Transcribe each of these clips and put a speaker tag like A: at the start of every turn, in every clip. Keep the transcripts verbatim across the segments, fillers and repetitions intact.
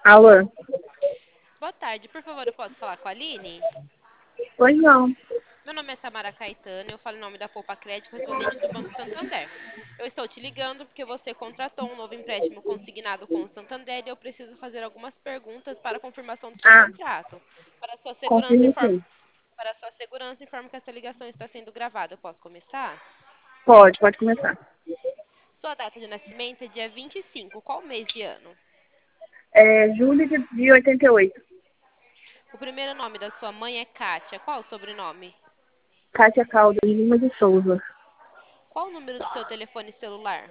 A: Alô?
B: Boa tarde, por favor, eu posso falar com a Aline?
A: Pois não.
B: Meu nome é Samara Caetano, eu falo em nome da Poupa Crédito, correspondente do Banco Santander. Eu estou te ligando porque você contratou um novo empréstimo consignado com o Santander e eu preciso fazer algumas perguntas para a confirmação do seu
A: Ah,
B: contrato. Para sua segurança,
A: confirme
B: informo,
A: sim.
B: para sua segurança, informo que essa ligação está sendo gravada. Eu posso começar?
A: Pode, pode começar.
B: Sua data de nascimento é dia vinte e cinco, qual mês e ano?
A: É julho de, de oitenta e oito.
B: O primeiro nome da sua mãe é Kátia, qual o sobrenome?
A: Kátia Caldas, Lima de Souza.
B: Qual o número do seu telefone celular?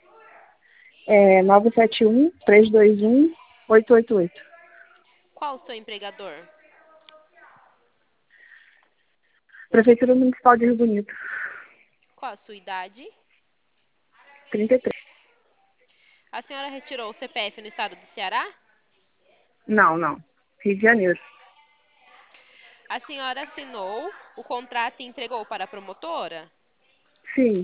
A: É nove sete um, três dois um, oito oito oito.
B: Qual o seu empregador?
A: Prefeitura Municipal de Rio Bonito.
B: Qual a sua idade?
A: trinta e três.
B: A senhora retirou o C P F no estado do Ceará?
A: Não, não. Rio de Janeiro.
B: A senhora assinou o contrato e entregou para a promotora?
A: Sim,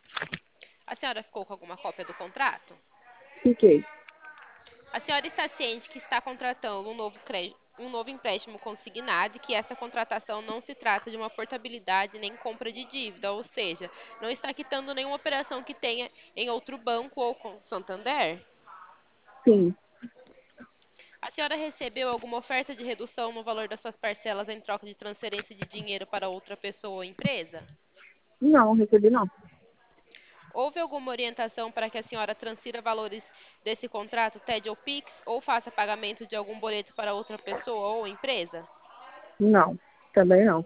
B: A senhora ficou com alguma cópia do contrato?
A: fiquei.
B: A senhora está ciente que está contratando um novo, crédito, um novo empréstimo consignado e que essa contratação não se trata de uma portabilidade nem compra de dívida, ou seja, não está quitando nenhuma operação que tenha em outro banco ou com Santander?
A: Sim.
B: A senhora recebeu alguma oferta de redução no valor das suas parcelas em troca de transferência de dinheiro para outra pessoa ou empresa?
A: Não, recebi não.
B: Houve alguma orientação para que a senhora transfira valores desse contrato T E D ou Pix ou faça pagamento de algum boleto para outra pessoa ou empresa?
A: Não, também não.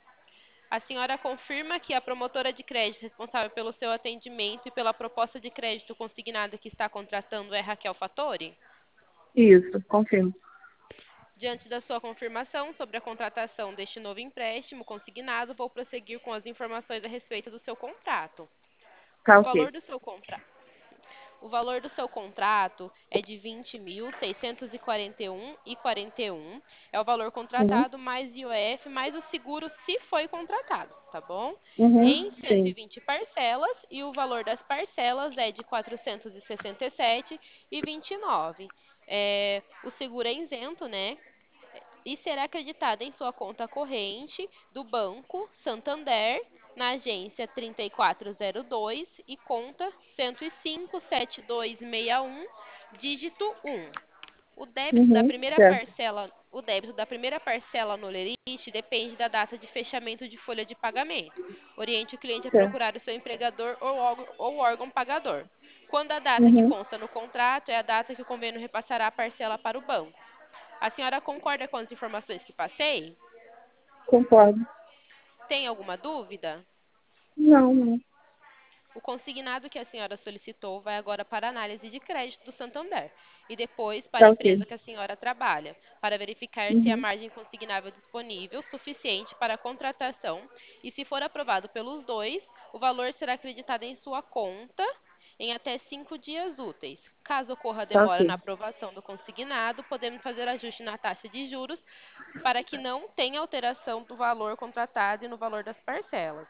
B: A senhora confirma que a promotora de crédito responsável pelo seu atendimento e pela proposta de crédito consignada que está contratando é Raquel Fattori?
A: Isso, confirmo.
B: Diante da sua confirmação sobre a contratação deste novo empréstimo consignado, vou prosseguir com as informações a respeito do seu contrato.
A: Tá
B: O
A: ok.
B: valor do seu contrato O valor do seu contrato é de vinte mil seiscentos e quarenta e um e quarenta e um. É o valor
A: Uhum,
B: contratado mais I O F mais o seguro se foi contratado, tá bom? Em
A: uhum,
B: cento e
A: sim.
B: vinte parcelas e o valor das parcelas é de quatrocentos e sessenta e sete e vinte e nove. É, o seguro é isento, né? E será acreditada em sua conta corrente do Banco Santander, na agência trinta e quatro zero dois e conta cento e cinco, sete dois seis um, dígito um. O débito da
A: Uhum,
B: primeira
A: certo.
B: parcela, o débito da primeira parcela no lerite depende da data de fechamento de folha de pagamento. Oriente o cliente a
A: Certo.
B: procurar o seu empregador ou órgão, ou órgão pagador. Quando a data que
A: Uhum,
B: consta no contrato é a data que o convênio repassará a parcela para o banco. A senhora concorda com as informações que passei?
A: concordo.
B: Tem alguma dúvida?
A: Não, não.
B: O consignado que a senhora solicitou vai agora para a análise de crédito do Santander e depois para
A: Tá
B: a
A: ok.
B: empresa que a senhora trabalha, para verificar se a
A: Uhum,
B: margem consignável disponível suficiente para a contratação e, se for aprovado pelos dois, o valor será acreditado em sua conta em até cinco dias úteis. Caso ocorra
A: tá
B: demora
A: ok.
B: na aprovação do consignado, podemos fazer ajuste na taxa de juros para que não tenha alteração do valor contratado e no valor das parcelas.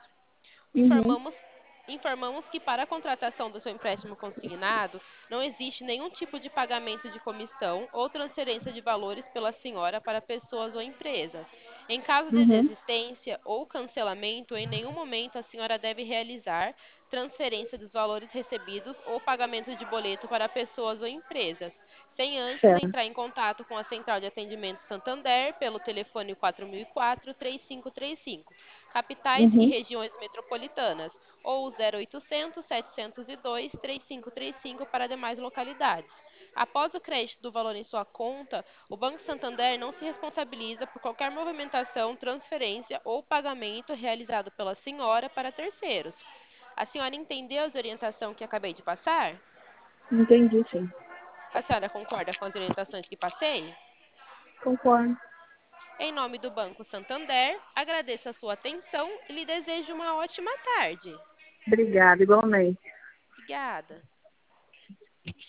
A: Uhum,
B: Informamos, informamos que para a contratação do seu empréstimo consignado, não existe nenhum tipo de pagamento de comissão ou transferência de valores pela senhora para pessoas ou empresas. Em caso de
A: uhum,
B: desistência ou cancelamento, em nenhum momento a senhora deve realizar transferência dos valores recebidos ou pagamento de boleto para pessoas ou empresas, sem antes
A: certo.
B: entrar em contato com a Central de Atendimento Santander pelo telefone quatro mil e quatro, três cinco três cinco, capitais e
A: Uhum,
B: regiões metropolitanas, ou zero oitocentos, setecentos e dois, três cinco três cinco para demais localidades. Após o crédito do valor em sua conta, o Banco Santander não se responsabiliza por qualquer movimentação, transferência ou pagamento realizado pela senhora para terceiros. A senhora entendeu as orientações que acabei de passar?
A: entendi, sim.
B: A senhora concorda com as orientações que passei?
A: Concordo.
B: Em nome do Banco Santander, agradeço a sua atenção e lhe desejo uma ótima tarde.
A: Obrigada, igualmente.
B: Obrigada.